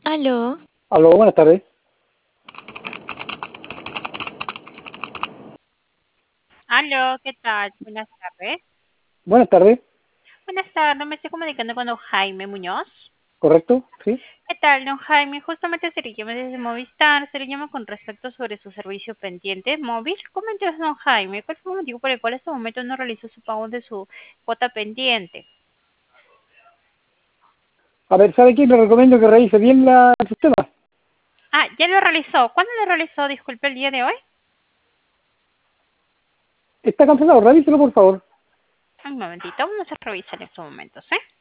Aló, Aló, buenas tardes. Aló, ¿qué tal? Buenas tardes. Buenas tardes, Buenas tardes, me estoy comunicando con don Jaime Muñoz. ¿correcto? Sí. ¿Qué tal, don Jaime? Justamente se le llama desde Movistar, se le llama con respecto sobre su servicio pendiente móvil. Coméntenos, don Jaime, ¿cuál fue el motivo por el cual en este momento no realizó su pago de su cuota pendiente? A ver, ¿sabe qué? Le recomiendo que revise bien el sistema. Ah, ya lo realizó. ¿Cuándo lo realizó? Disculpe, el día de hoy. Está cancelado, revíselo por favor. Un momentito, vamos a revisar en estos momentos, ¿eh?